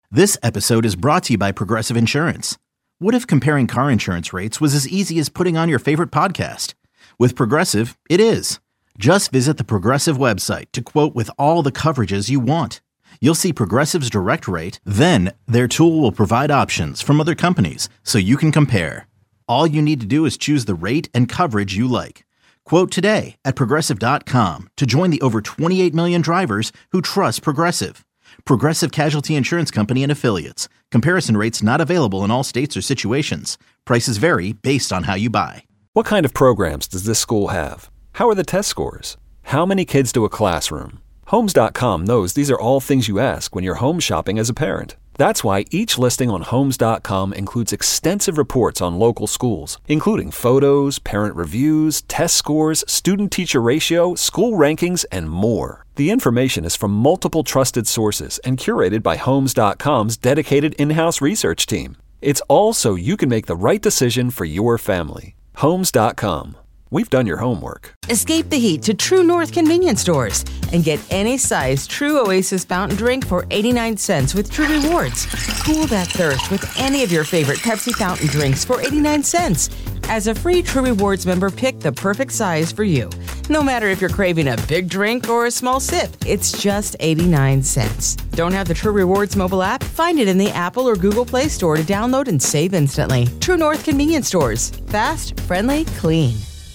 This episode is brought to you by Progressive Insurance. What if comparing car insurance rates was as easy as putting on your favorite podcast? With Progressive, it is. Just visit the Progressive website to quote with all the coverages you want. You'll see Progressive's direct rate, then their tool will provide options from other companies so you can compare. All you need to do is choose the rate and coverage you like. Quote today at Progressive.com to join the over 28 million drivers who trust Progressive. Progressive Casualty Insurance Company and Affiliates. Comparison rates not available in all states or situations. Prices vary based on how you buy. What kind of programs does this school have? How are the test scores? How many kids do a classroom? Homes.com knows these are all things you ask when you're home shopping as a parent. That's why each listing on Homes.com includes extensive reports on local schools, including photos, parent reviews, test scores, student-teacher ratio, school rankings, and more. The information is from multiple trusted sources and curated by Homes.com's dedicated in-house research team. It's all so you can make the right decision for your family. Homes.com. We've done your homework. Escape the heat to True North convenience stores and get any size True Oasis fountain drink for 89 cents with True Rewards. Cool that thirst with any of your favorite Pepsi fountain drinks for 89 cents. As a free True Rewards member, pick the perfect size for you. No matter if you're craving a big drink or a small sip, it's just 89 cents. Don't have the True Rewards mobile app? Find it in the Apple or Google Play Store to download and save instantly. True North convenience stores. Fast, friendly, clean.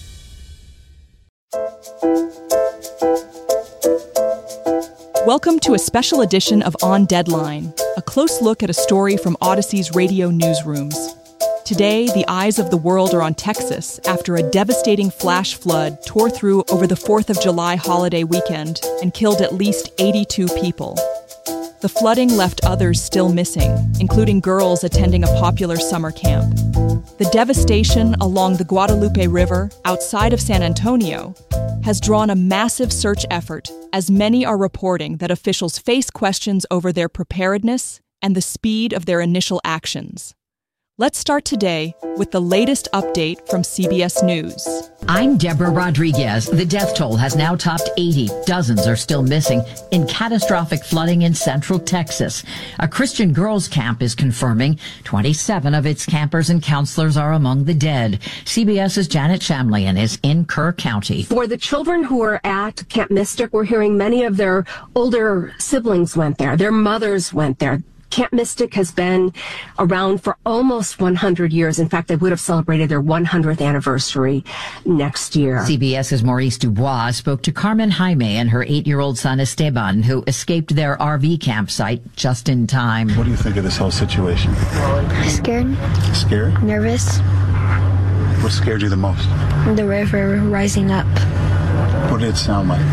Welcome to a special edition of On Deadline, a close look at a story from Odyssey's radio newsrooms. Today, the eyes of the world are on Texas after a devastating flash flood tore through over the 4th of July holiday weekend and killed at least 82 people. The flooding left others still missing, including girls attending a popular summer camp. The devastation along the Guadalupe River outside of San Antonio has drawn a massive search effort, as many are reporting that officials face questions over their preparedness and the speed of their initial actions. Let's start today with the latest update from CBS News. I'm Deborah Rodriguez. The death toll has now topped 80. Dozens are still missing in catastrophic flooding in central Texas. A Christian girls' camp is confirming 27 of its campers and counselors are among the dead. CBS's Janet Shamlian is in Kerr County. For the children who are at Camp Mystic, we're hearing many of their older siblings went there. Their mothers went there. Camp Mystic has been around for almost 100 years. In fact, they would have celebrated their 100th anniversary next year. CBS's Maurice Dubois spoke to Carmen Jaime and her 8-year-old son Esteban, who escaped their RV campsite just in time. What do you think of this whole situation? Scared. Scared? Nervous. What scared you the most? The river rising up. What did it sound like?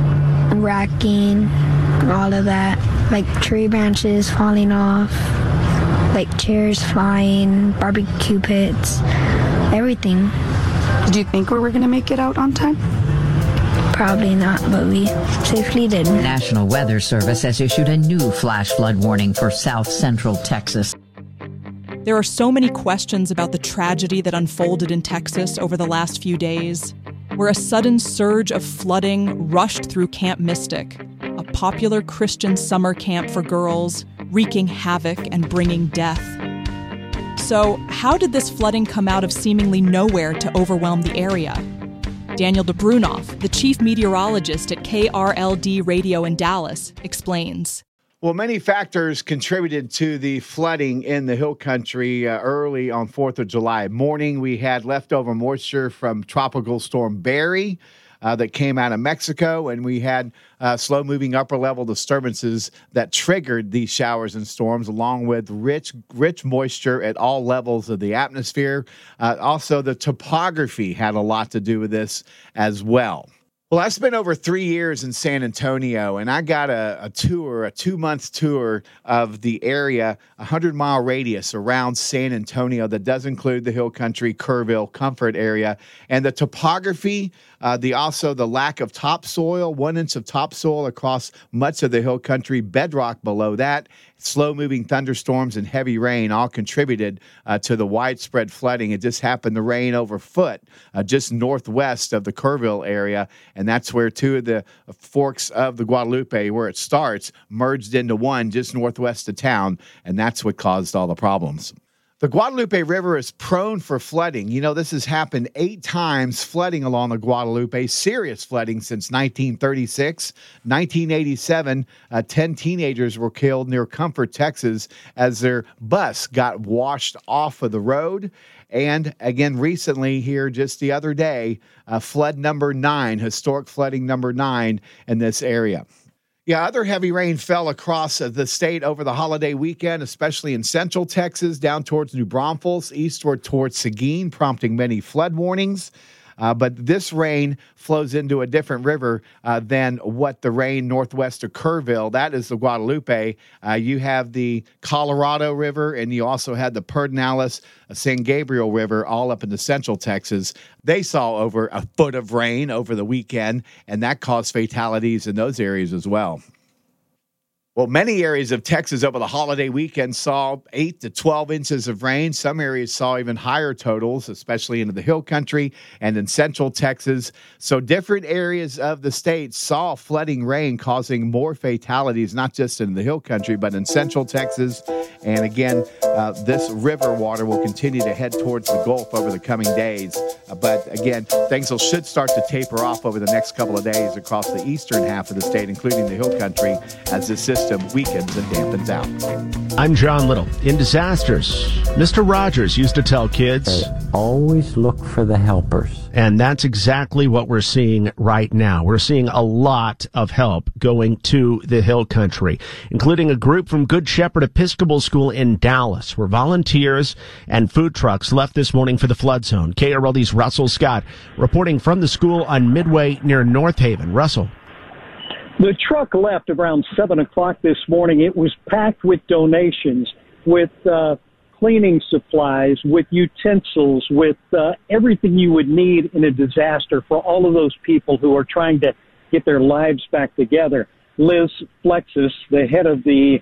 Racking, all of that. Like tree branches falling off, like chairs flying, barbecue pits, everything. Did you think we were going to make it out on time? Probably not, but we safely did. The National Weather Service has issued a new flash flood warning for south central Texas. There are so many questions about the tragedy that unfolded in Texas over the last few days, where a sudden surge of flooding rushed through Camp Mystic, a popular Christian summer camp for girls, wreaking havoc and bringing death. So, how did this flooding come out of seemingly nowhere to overwhelm the area? Daniel Dobrunoff, the chief meteorologist at KRLD Radio in Dallas, explains. Well, many factors contributed to the flooding in the Hill Country early on 4th of July morning. We had leftover moisture from Tropical Storm Barry that came out of Mexico, and we had slow-moving upper-level disturbances that triggered these showers and storms, along with rich moisture at all levels of the atmosphere. Also, the topography had a lot to do with this as well. Well, I spent over 3 years in San Antonio, and I got a 2-month tour of the area, a 100-mile radius around San Antonio that does include the Hill Country, Kerrville, Comfort area. And the topography, also the lack of topsoil, 1 inch of topsoil across much of the Hill Country, bedrock below that. slow-moving thunderstorms and heavy rain all contributed to the widespread flooding. It just happened to rain over foot just northwest of the Kerrville area, and that's where two of the forks of the Guadalupe, where it starts, merged into one just northwest of town, and that's what caused all the problems. The Guadalupe River is prone for flooding. You know, this has happened 8 times, flooding along the Guadalupe, serious flooding since 1936. 1987, 10 teenagers were killed near Comfort, Texas, as their bus got washed off of the road. And again, recently here, just the other day, flood number 9, historic flooding number 9 in this area. Yeah, other heavy rain fell across the state over the holiday weekend, especially in central Texas, down towards New Braunfels, eastward towards Seguin, prompting many flood warnings. But this rain flows into a different river than what the rain northwest of Kerrville. That is the Guadalupe. You have the Colorado River, and you also had the Pedernales, San Gabriel River, all up into central Texas. They saw over a foot of rain over the weekend, and that caused fatalities in those areas as well. Well, many areas of Texas over the holiday weekend saw 8 to 12 inches of rain. Some areas saw even higher totals, especially into the hill country and in central Texas. So different areas of the state saw flooding rain causing more fatalities, not just in the hill country, but in central Texas. And again, this river water will continue to head towards the Gulf over the coming days. But again, things should start to taper off over the next couple of days across the eastern half of the state, including the hill country, as this system weakens and dampens out. I'm John Little. In disasters, Mr. Rogers used to tell kids, always look for the helpers. And that's exactly what we're seeing right now. We're seeing a lot of help going to the hill country, including a group from Good Shepherd Episcopal School in Dallas, where volunteers and food trucks left this morning for the flood zone. KRLD's Russell Scott reporting from the school on Midway near North Haven. Russell. The truck left around 7 o'clock this morning. It was packed with donations, with cleaning supplies, with utensils, with everything you would need in a disaster for all of those people who are trying to get their lives back together. Liz Flexus, the head of the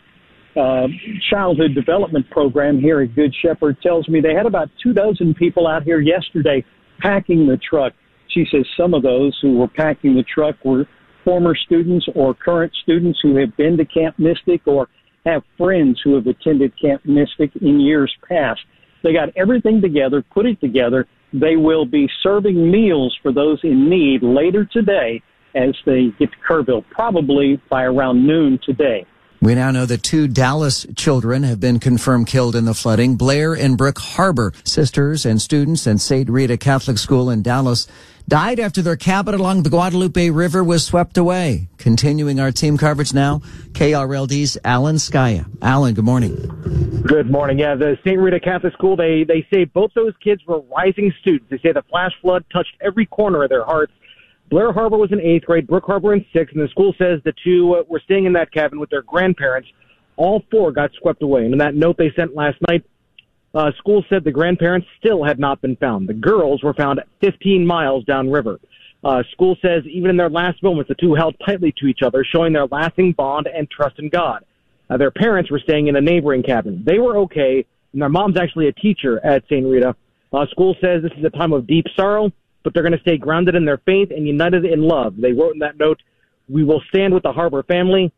Childhood Development Program here at Good Shepherd, tells me they had about 24 people out here yesterday packing the truck. She says some of those who were packing the truck were former students or current students who have been to Camp Mystic or have friends who have attended Camp Mystic in years past. They got everything together, put it together. They will be serving meals for those in need later today as they get to Kerrville, probably by around noon today. We now know that 2 Dallas children have been confirmed killed in the flooding. Blair and Brooke Harbor, sisters and students at St. Rita Catholic School in Dallas, died after their cabin along the Guadalupe River was swept away. Continuing our team coverage now, KRLD's Alan Skaya. Alan, good morning. Good morning. Yeah, the St. Rita Catholic School, they say both those kids were rising students. They say the flash flood touched every corner of their hearts. Blair Harbor was in 8th grade, Brooke Harbor in 6th, and the school says the 2 were staying in that cabin with their grandparents. All 4 got swept away. And in that note they sent last night, school said the grandparents still had not been found. The girls were found 15 miles downriver. School says even in their last moments, the 2 held tightly to each other, showing their lasting bond and trust in God. Their parents were staying in a neighboring cabin. They were okay, and their mom's actually a teacher at St. Rita. School says this is a time of deep sorrow, but they're going to stay grounded in their faith and united in love. They wrote in that note, "We will stand with the Harbor family,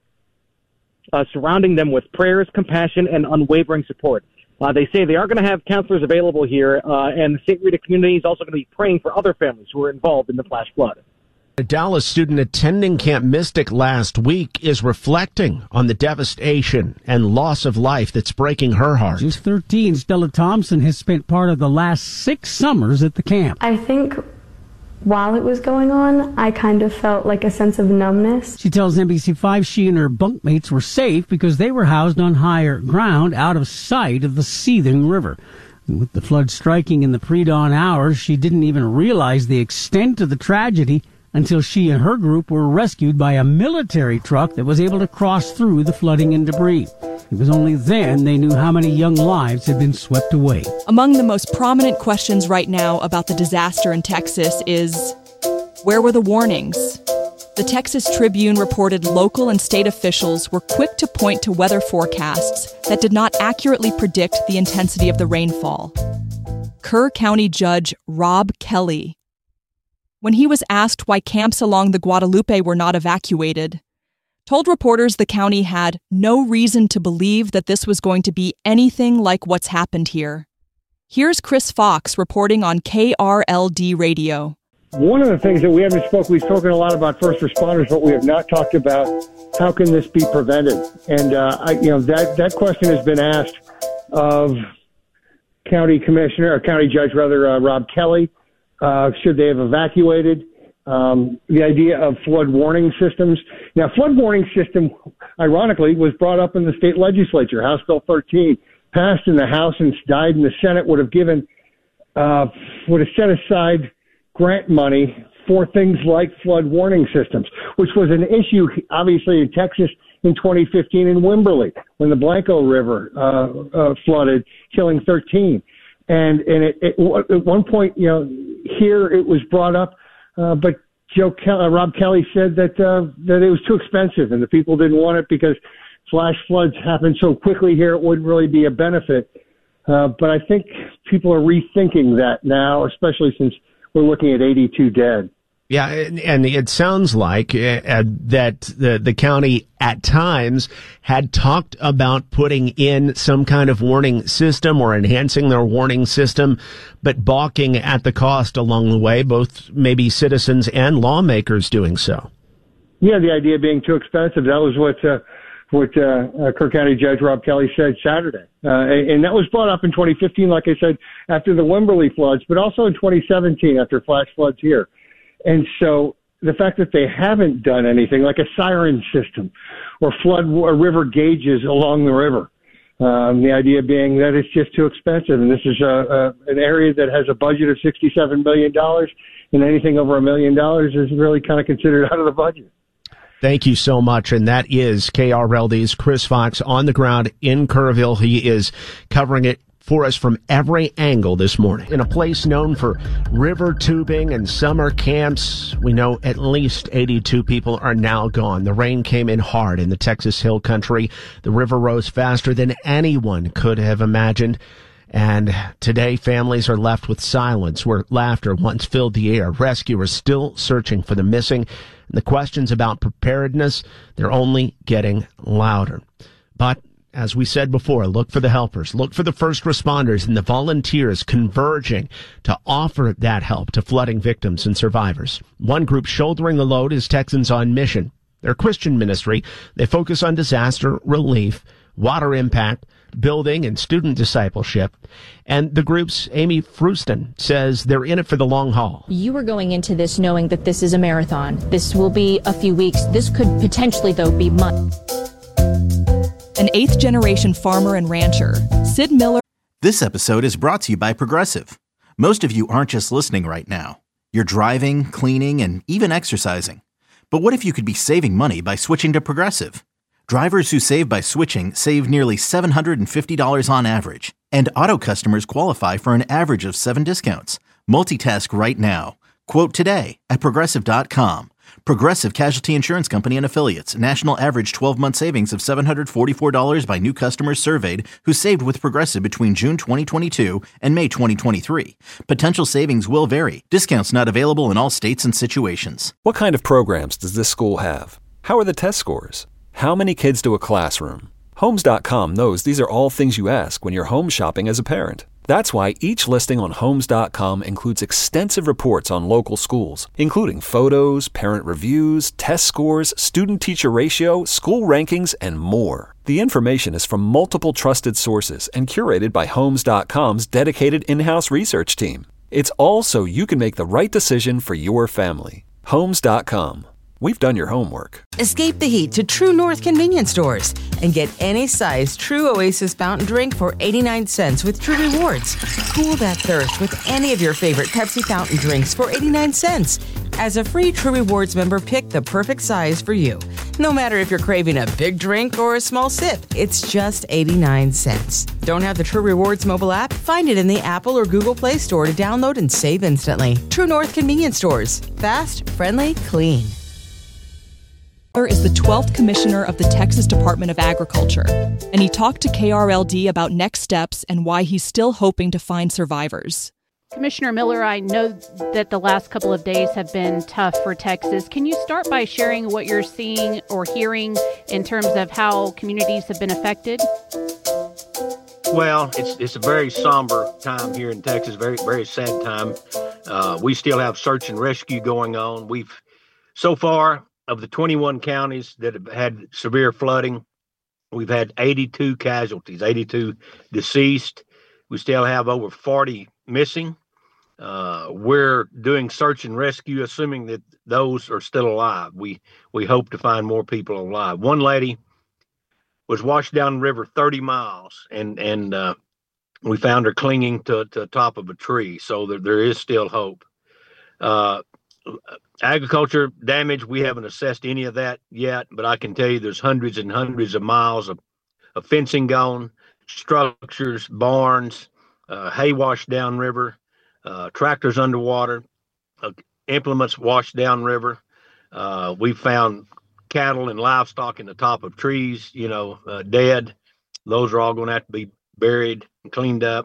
surrounding them with prayers, compassion, and unwavering support." They say they are going to have counselors available here, and the St. Rita community is also going to be praying for other families who are involved in the flash flood. A Dallas student attending Camp Mystic last week is reflecting on the devastation and loss of life that's breaking her heart. She's 13. Stella Thompson has spent part of the last 6 summers at the camp. I think while it was going on, I kind of felt like a sense of numbness. She tells NBC5 she and her bunkmates were safe because they were housed on higher ground out of sight of the seething river. And with the flood striking in the pre-dawn hours, she didn't even realize the extent of the tragedy until she and her group were rescued by a military truck that was able to cross through the flooding and debris. It was only then they knew how many young lives had been swept away. Among the most prominent questions right now about the disaster in Texas is, where were the warnings? The Texas Tribune reported local and state officials were quick to point to weather forecasts that did not accurately predict the intensity of the rainfall. Kerr County Judge Rob Kelly, when he was asked why camps along the Guadalupe were not evacuated, told reporters the county had no reason to believe that this was going to be anything like what's happened here. Here's Chris Fox reporting on KRLD Radio. One of the things that we haven't spoken, we've spoken a lot about first responders, but we have not talked about how can this be prevented. And that question has been asked of County Judge Rob Kelly. Should they have evacuated? The idea of flood warning systems. Now, flood warning system, ironically, was brought up in the state legislature. House Bill 13 passed in the House and died in the Senate. Would have set aside grant money for things like flood warning systems, which was an issue, obviously, in Texas in 2015 in Wimberley when the Blanco River flooded, killing 13. And at one point, here it was brought up, but Rob Kelly said that it was too expensive and the people didn't want it because flash floods happen so quickly here, it wouldn't really be a benefit. But I think people are rethinking that now, especially since we're looking at 82 dead. Yeah, and it sounds like that the county at times had talked about putting in some kind of warning system or enhancing their warning system, but balking at the cost along the way, both maybe citizens and lawmakers doing so. Yeah, the idea being too expensive. That was what Kerr County Judge Rob Kelly said Saturday. And that was brought up in 2015, like I said, after the Wimberley floods, but also in 2017 after flash floods here. And so the fact that they haven't done anything like a siren system or river gauges along the river, the idea being that it's just too expensive. And this is an area that has a budget of $67 million, and anything over $1 million is really kind of considered out of the budget. Thank you so much. And that is KRLD's Chris Fox on the ground in Kerrville. He is covering it for us from every angle this morning. In a place known for river tubing and summer camps, we know at least 82 people are now gone. The rain came in hard in the Texas Hill Country. The river rose faster than anyone could have imagined. And today, families are left with silence where laughter once filled the air. Rescuers still searching for the missing. And the questions about preparedness, they're only getting louder. But as we said before, look for the helpers, look for the first responders and the volunteers converging to offer that help to flooding victims and survivors. One group shouldering the load is Texans on Mission. They're a Christian ministry. They focus on disaster relief, water impact, building, and student discipleship. And the group's Amy Fruston says they're in it for the long haul. You are going into this knowing that this is a marathon. This will be a few weeks. This could potentially, though, be months. An eighth-generation farmer and rancher, Sid Miller. This episode is brought to you by Progressive. Most of you aren't just listening right now. You're driving, cleaning, and even exercising. But what if you could be saving money by switching to Progressive? Drivers who save by switching save nearly $750 on average. And auto customers qualify for an average of 7 discounts. Multitask right now. Quote today at Progressive.com. Progressive Casualty Insurance Company and Affiliates. National average 12-month savings of $744 by new customers surveyed who saved with Progressive between June 2022 and May 2023. Potential savings will vary. Discounts not available in all states and situations. What kind of programs does this school have? How are the test scores? How many kids do a classroom? Homes.com knows these are all things you ask when you're home shopping as a parent. That's why each listing on Homes.com includes extensive reports on local schools, including photos, parent reviews, test scores, student-teacher ratio, school rankings, and more. The information is from multiple trusted sources and curated by Homes.com's dedicated in-house research team. It's all so you can make the right decision for your family. Homes.com. We've done your homework. Escape the heat to True North convenience stores and get any size True Oasis fountain drink for 89 cents with True Rewards. Cool that thirst with any of your favorite Pepsi fountain drinks for 89 cents. As a free True Rewards member, pick the perfect size for you. No matter if you're craving a big drink or a small sip, it's just 89 cents. Don't have the True Rewards mobile app? Find it in the Apple or Google Play Store to download and save instantly. True North convenience stores. Fast, friendly, clean. is the 12th commissioner of the Texas Department of Agriculture, and he talked to KRLD about next steps and why he's still hoping to find survivors. Commissioner Miller, I know that the last couple of days have been tough for Texas. Can you start by sharing what you're seeing or hearing in terms of how communities have been affected? Well, it's a very somber time here in Texas, very, very sad time. We still have search and rescue going on. So far, of the 21 counties that have had severe flooding, we've had 82 casualties, 82 deceased. We still have over 40 missing. We're doing search and rescue, assuming that those are still alive. We hope to find more people alive. One lady was washed down the river 30 miles, and we found her clinging to the top of a tree. So there is still hope. Agriculture damage, we haven't assessed any of that yet, but I can tell you there's hundreds and hundreds of miles of fencing gone, structures, barns, hay washed down river, tractors underwater, implements washed down river. We found cattle and livestock in the top of trees, dead. Those are all going to have to be buried and cleaned up.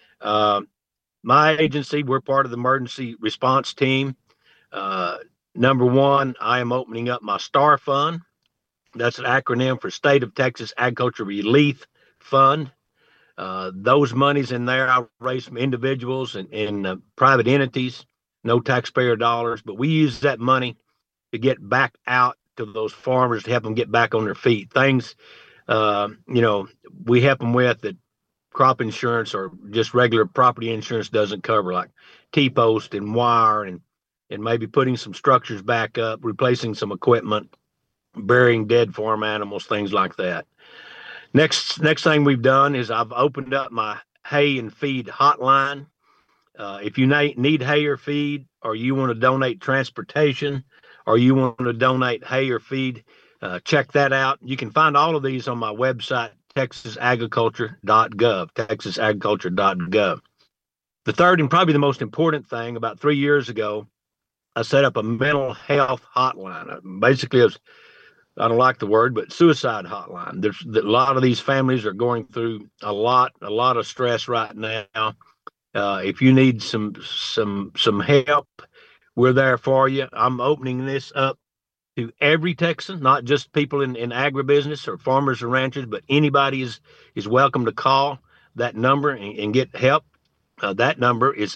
My agency, we're part of the emergency response team. Number one, I am opening up my STAR Fund. That's an acronym for State of Texas Agriculture Relief Fund. Those monies in there, I raise from individuals and private entities, no taxpayer dollars, but we use that money to get back out to those farmers to help them get back on their feet. Things, we help them with that crop insurance or just regular property insurance doesn't cover, like T-post and wire and maybe putting some structures back up, replacing some equipment, burying dead farm animals, things like that. Next thing we've done is I've opened up my hay and feed hotline. If you need hay or feed, or you want to donate transportation, or you want to donate hay or feed, check that out. You can find all of these on my website, texasagriculture.gov, texasagriculture.gov. The third and probably the most important thing, about 3 years ago, I set up a mental health hotline. Basically, I don't like the word, but suicide hotline. There's a lot of these families are going through a lot of stress right now. If you need some help, we're there for you. I'm opening this up to every Texan, not just people in agribusiness or farmers or ranchers, but anybody is welcome to call that number and get help. That number is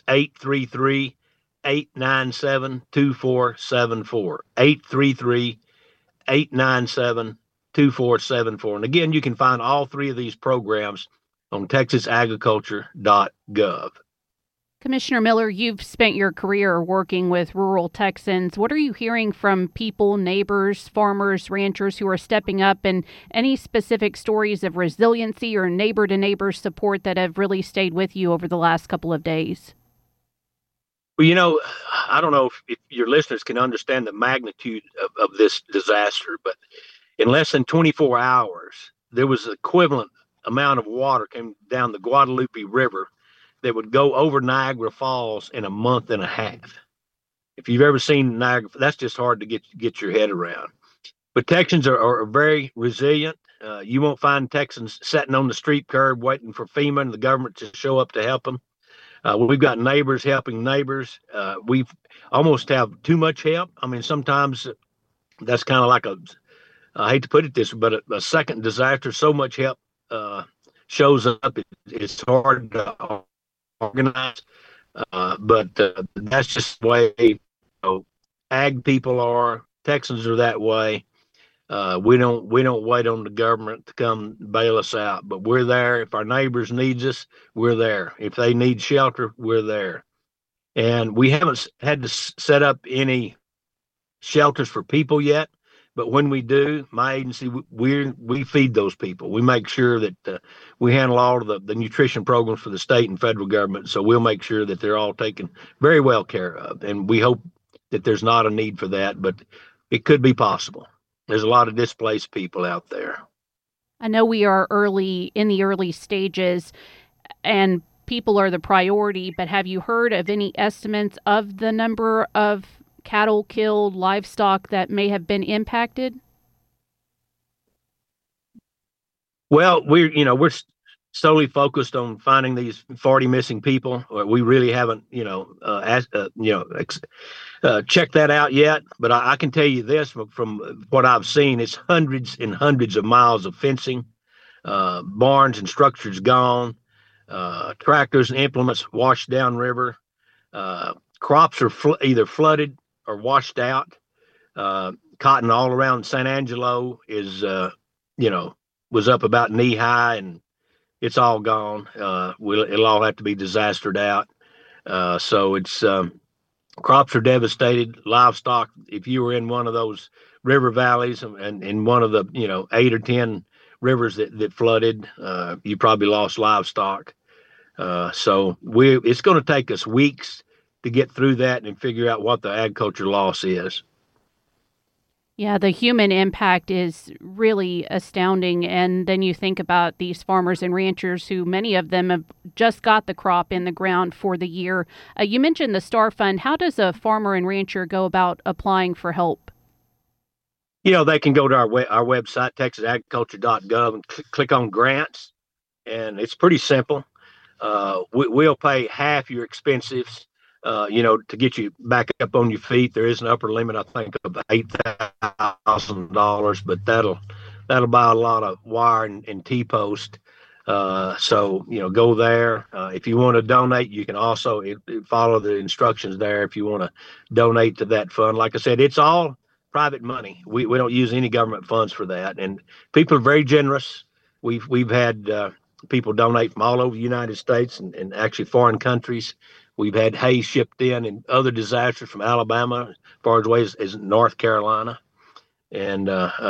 833-897-2474, 833-897-2474. And again, you can find all three of these programs on texasagriculture.gov. Commissioner Miller, you've spent your career working with rural Texans. What are you hearing from people, neighbors, farmers, ranchers who are stepping up, and any specific stories of resiliency or neighbor-to-neighbor support that have really stayed with you over the last couple of days? Well, I don't know if your listeners can understand the magnitude of this disaster, but in less than 24 hours, there was the equivalent amount of water came down the Guadalupe River that would go over Niagara Falls in a month and a half. If you've ever seen Niagara, that's just hard to get your head around. But Texans are very resilient. You won't find Texans sitting on the street curb waiting for FEMA and the government to show up to help them. We've got neighbors helping neighbors. We almost have too much help. I mean, sometimes that's kind of like I hate to put it this way, but a second disaster, so much help shows up. It's hard to organize, but that's just the way ag people are. Texans are that way. We don't wait on the government to come bail us out, but we're there. If our neighbors need us, we're there. If they need shelter, we're there. And we haven't had to set up any shelters for people yet, but when we do, my agency, we feed those people. We make sure that we handle all of the nutrition programs for the state and federal government, so we'll make sure that they're all taken very well care of. And we hope that there's not a need for that, but it could be possible. There's a lot of displaced people out there. I know we are in the early stages, and people are the priority, but have you heard of any estimates of the number of cattle killed, livestock that may have been impacted? Well, we're solely focused on finding these 40 missing people. We really haven't, checked that out yet. But I can tell you this from what I've seen, it's hundreds and hundreds of miles of fencing, barns and structures gone, tractors and implements washed downriver. Crops are either flooded or washed out. Cotton all around San Angelo is, was up about knee high, and it's all gone. It'll all have to be disastered out. So it's crops are devastated. Livestock, if you were in one of those river valleys and in one of the 8 or 10 rivers that flooded, you probably lost livestock. So it's going to take us weeks to get through that and figure out what the agriculture loss is. Yeah, the human impact is really astounding. And then you think about these farmers and ranchers who many of them have just got the crop in the ground for the year. You mentioned the Star Fund. How does a farmer and rancher go about applying for help? They can go to our website, texasagriculture.gov, and click on grants. And it's pretty simple. We'll pay half your expenses. To get you back up on your feet. There is an upper limit, I think, of $8,000, but that'll buy a lot of wire and T-post. So go there. If you want to donate, you can also follow the instructions there if you want to donate to that fund. Like I said, it's all private money. We don't use any government funds for that, and people are very generous. We've had people donate from all over the United States and actually foreign countries. We've had hay shipped in and other disasters from Alabama, as far away as North Carolina. And,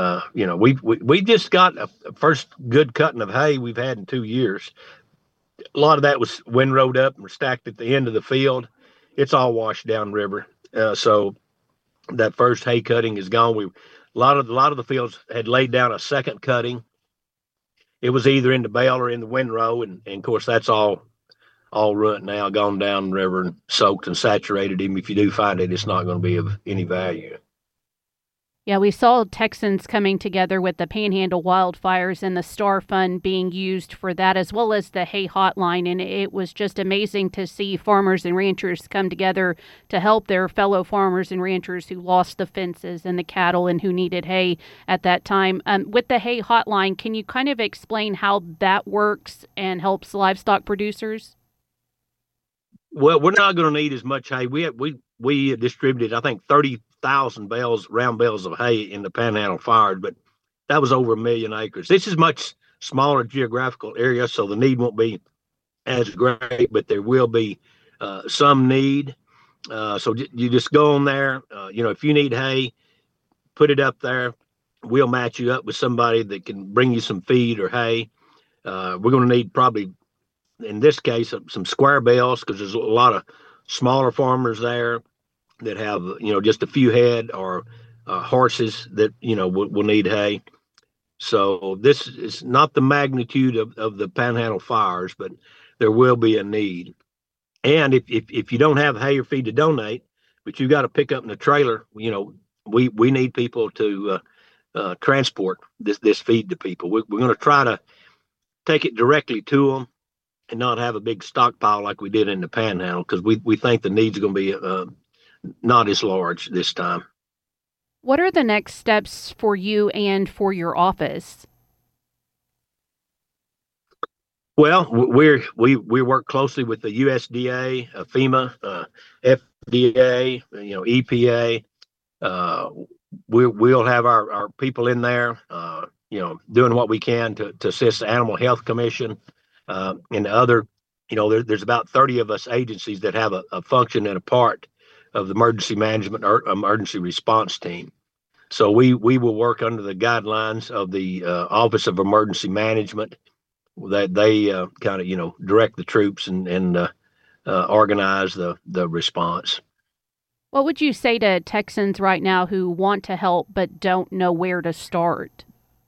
we just got a first good cutting of hay we've had in 2 years. A lot of that was windrowed up and stacked at the end of the field. It's all washed downriver. So that first hay cutting is gone. A lot of the fields had laid down a second cutting. It was either in the bale or in the windrow. And of course, that's all ruined now, gone down the river and soaked and saturated. Even if you do find it, it's not going to be of any value. Yeah, we saw Texans coming together with the Panhandle wildfires and the Star Fund being used for that, as well as the hay hotline. And it was just amazing to see farmers and ranchers come together to help their fellow farmers and ranchers who lost the fences and the cattle and who needed hay at that time. With the hay hotline, can you kind of explain how that works and helps livestock producers? Well, we're not going to need as much hay. We distributed, I think, 30,000 round bales of hay in the Panhandle fires, but that was over 1 million acres. This is much smaller geographical area, so the need won't be as great, but there will be some need. So you just go on there. If you need hay, put it up there. We'll match you up with somebody that can bring you some feed or hay. We're going to need probably, in this case, some square bales, because there's a lot of smaller farmers there that have, just a few head or horses that, will need hay. So this is not the magnitude of the Panhandle fires, but there will be a need. And if you don't have hay or feed to donate, but you got to pick up in the trailer, we need people to transport this feed to people. We're going to try to take it directly to them and not have a big stockpile like we did in the Panhandle, because we think the needs are going to be not as large this time. What are the next steps for you and for your office? Well, we work closely with the USDA, FEMA, FDA, EPA. We'll have our people in there, doing what we can to assist the Animal Health Commission. And other, there's about 30 of us agencies that have a function and a part of the emergency management or emergency response team. So we will work under the guidelines of the Office of Emergency Management, that they kind of, direct the troops and organize the response. What would you say to Texans right now who want to help but don't know where to start?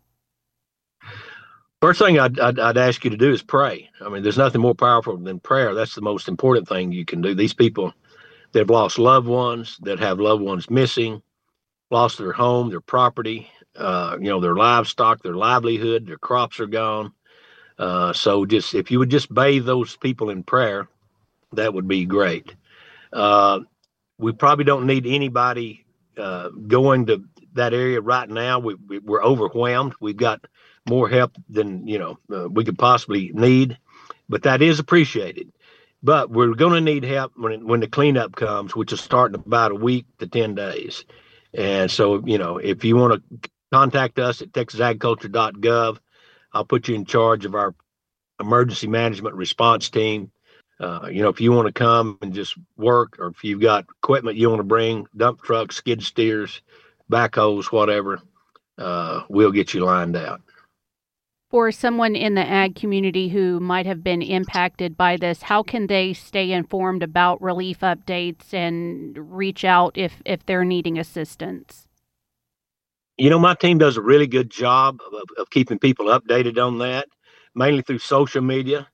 First thing I'd ask you to do is pray. I mean, there's nothing more powerful than prayer. That's the most important thing you can do. These people that have lost loved ones, that have loved ones missing, lost their home, their property, their livestock, their livelihood, their crops are gone. So just if you would just bathe those people in prayer, that would be great. We probably don't need anybody going to that area right now. We're overwhelmed. We've got more help than we could possibly need, but that is appreciated. But we're going to need help when the cleanup comes, which is starting about a week to 10 days. And so, if you want to contact us at texasagriculture.gov, I'll put you in charge of our emergency management response team. If you want to come and just work, or if you've got equipment you want to bring, dump trucks, skid steers, backhoes, whatever, we'll get you lined out. For someone in the ag community who might have been impacted by this, how can they stay informed about relief updates and reach out if they're needing assistance? My team does a really good job of keeping people updated on that, mainly through social media.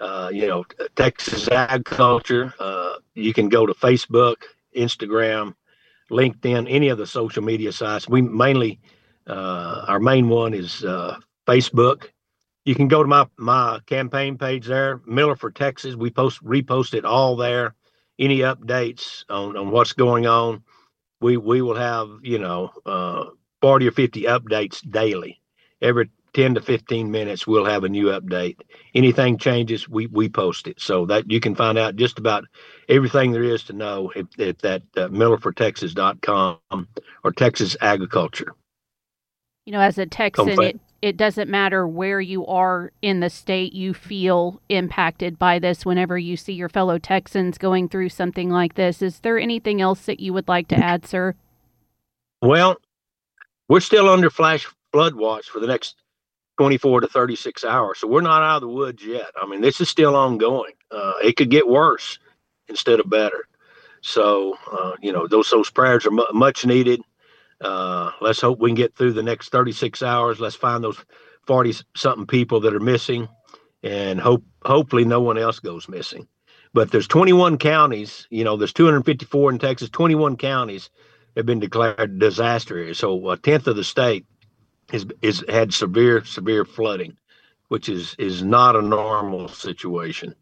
Texas Agriculture. You can go to Facebook, Instagram, LinkedIn, any of the social media sites. We mainly, our main one is Facebook. You can go to my campaign page there, Miller for Texas. We repost it all there. Any updates on what's going on, we will have 40 or 50 updates daily. Every 10 to 15 minutes, we'll have a new update. Anything changes, we post it, so that you can find out just about everything there is to know at that millerfortexas.com or Texas Agriculture. As a Texan, it doesn't matter where you are in the state, you feel impacted by this whenever you see your fellow Texans going through something like this. Is there anything else that you would like to add, sir? Well, we're still under flash flood watch for the next 24 to 36 hours. So we're not out of the woods yet. I mean, this is still ongoing. It could get worse instead of better. So, those prayers are much needed. Let's hope we can get through the next 36 hours. Let's find those 40-something people that are missing, and hopefully no one else goes missing. But there's 21 counties, there's 254 in Texas, 21 counties have been declared disaster areas. So a tenth of the state is had severe flooding, which is not a normal situation.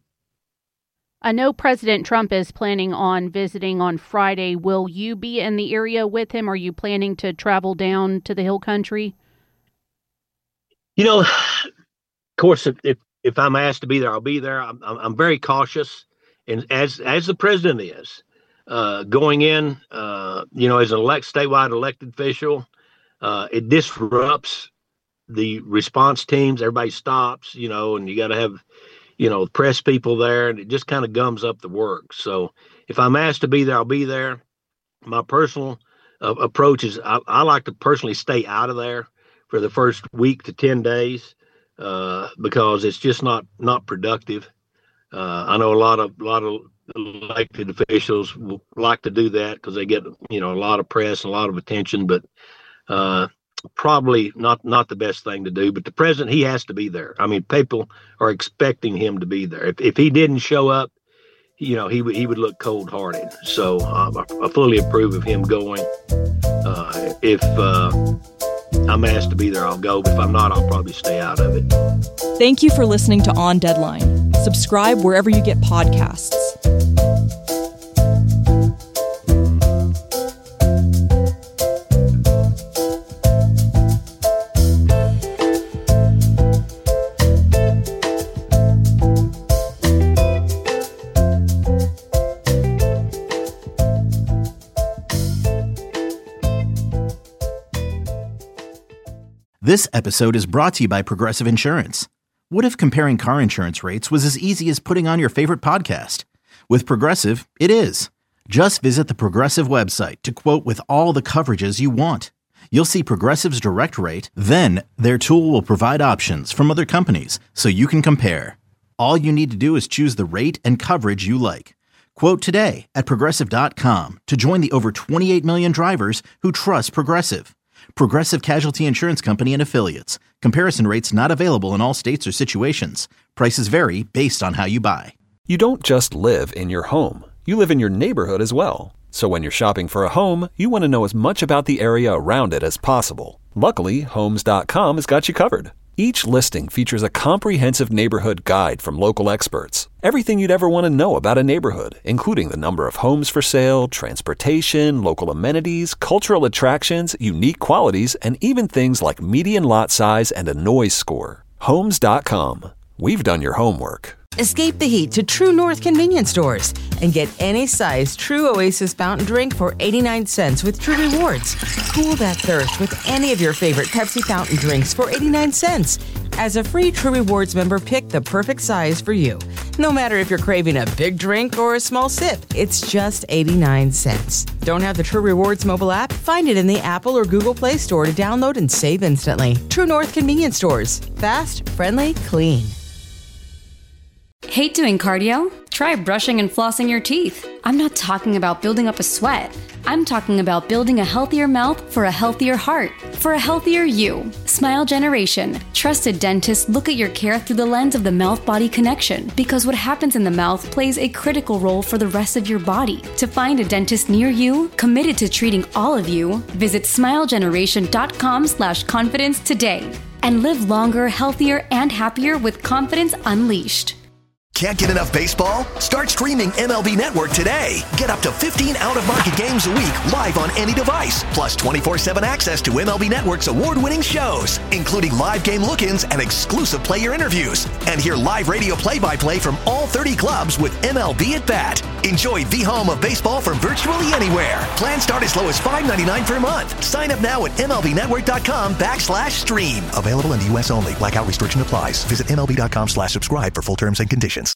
I know President Trump is planning on visiting on Friday. Will you be in the area with him? Are you planning to travel down to the Hill Country? Of course, if I'm asked to be there, I'll be there. I'm very cautious, and as the president is going in, as an statewide elected official, it disrupts the response teams. Everybody stops, and you got to have press people there, and it just kind of gums up the work. So if I'm asked to be there, I'll be there. My personal approach is I like to personally stay out of there for the first week to 10 days because it's just not productive. I know a lot of elected officials will like to do that because they get a lot of press and a lot of attention, but probably not the best thing to do. But the president, he has to be there. I mean, people are expecting him to be there. If he didn't show up, he would look cold-hearted. So I fully approve of him going. If I'm asked to be there, I'll go. But if I'm not, I'll probably stay out of it. Thank you for listening to On Deadline. Subscribe wherever you get podcasts. This episode is brought to you by Progressive Insurance. What if comparing car insurance rates was as easy as putting on your favorite podcast? With Progressive, it is. Just visit the Progressive website to quote with all the coverages you want. You'll see Progressive's direct rate, then their tool will provide options from other companies so you can compare. All you need to do is choose the rate and coverage you like. Quote today at Progressive.com to join the over 28 million drivers who trust Progressive. Progressive Casualty Insurance Company and Affiliates. Comparison rates not available in all states or situations. Prices vary based on how you buy. You don't just live in your home. You live in your neighborhood as well. So when you're shopping for a home, you want to know as much about the area around it as possible. Luckily, Homes.com has got you covered. Each listing features a comprehensive neighborhood guide from local experts. Everything you'd ever want to know about a neighborhood, including the number of homes for sale, transportation, local amenities, cultural attractions, unique qualities, and even things like median lot size and a noise score. Homes.com. We've done your homework. Escape the heat to True North convenience stores and get any size True Oasis fountain drink for 89 cents with True Rewards. Cool that thirst with any of your favorite Pepsi fountain drinks for 89 cents. As a free True Rewards member, pick the perfect size for you. No matter if you're craving a big drink or a small sip, it's just 89 cents. Don't have the True Rewards mobile app? Find it in the Apple or Google Play Store to download and save instantly. True North convenience stores. Fast, friendly, clean. Hate doing cardio? Try brushing and flossing your teeth. I'm not talking about building up a sweat. I'm talking about building a healthier mouth for a healthier heart, for a healthier you. Smile Generation. Trusted dentists look at your care through the lens of the mouth-body connection, because what happens in the mouth plays a critical role for the rest of your body. To find a dentist near you, committed to treating all of you, visit smilegeneration.com/confidence today and live longer, healthier, and happier with Confidence Unleashed. Can't get enough baseball? Start streaming MLB Network today. Get up to 15 out-of-market games a week live on any device, plus 24/7 access to MLB Network's award-winning shows, including live game look-ins and exclusive player interviews. And hear live radio play-by-play from all 30 clubs with MLB at Bat. Enjoy the home of baseball from virtually anywhere. Plans start as low as $5.99 per month. Sign up now at MLBnetwork.com/stream. Available in the U.S. only. Blackout restriction applies. Visit MLB.com/subscribe for full terms and conditions.